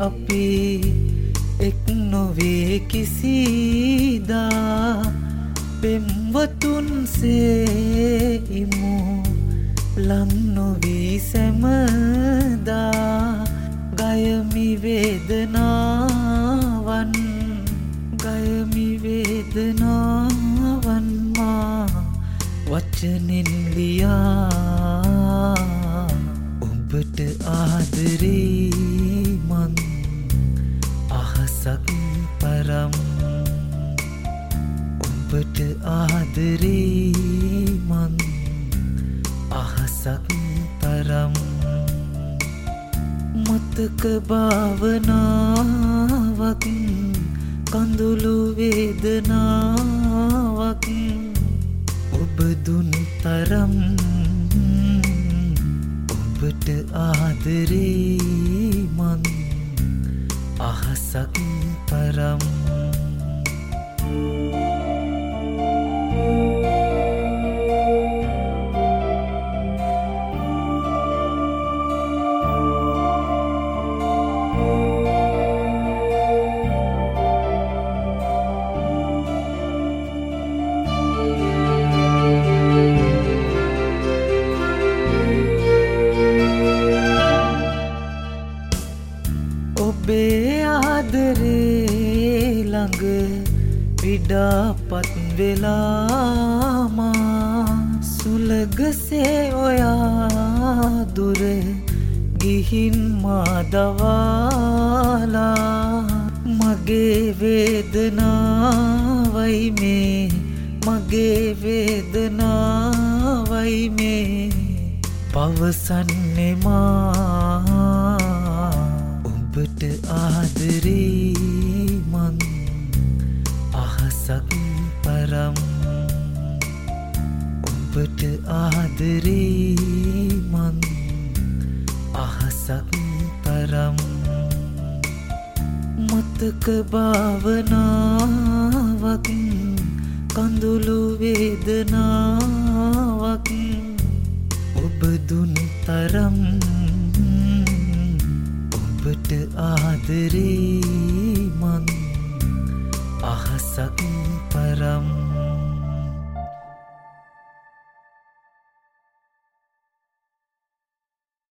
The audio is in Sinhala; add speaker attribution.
Speaker 1: අපි එක් නොවේ කිසිදා පෙම්වතුන් සේ ඉමු ලම් නොවී සැමදා ගයමි වේදනාවන් මා වචනෙන් ලියා ඔබට ආදරේ මං අහසක් පරම් ඔබට ආදරේ මං අහසක් පරම් මතක භාවනාවක් කඳුළු වේදනාවක් ඔබ දුන් තරම් ඔබට ආදරේ මං අහසක් පරම් ඔබේ ආදරේ ළඟ විඩාපත් වෙලාමා සුලගසේ ඔයා දුර ගිහින් මාදවාලා මගේ වේදනාවයි මේ පවසන්නේ මා ඔබට ආදරේ මං අහසක් පරම් ඔබට ආදරේ මං අහසක් පරම් මතක භාවනාවක් කඳුළු වේදනාවක් ඔබ දුන් තරම් ඔබට ආදරේ මං අහසක් පරම්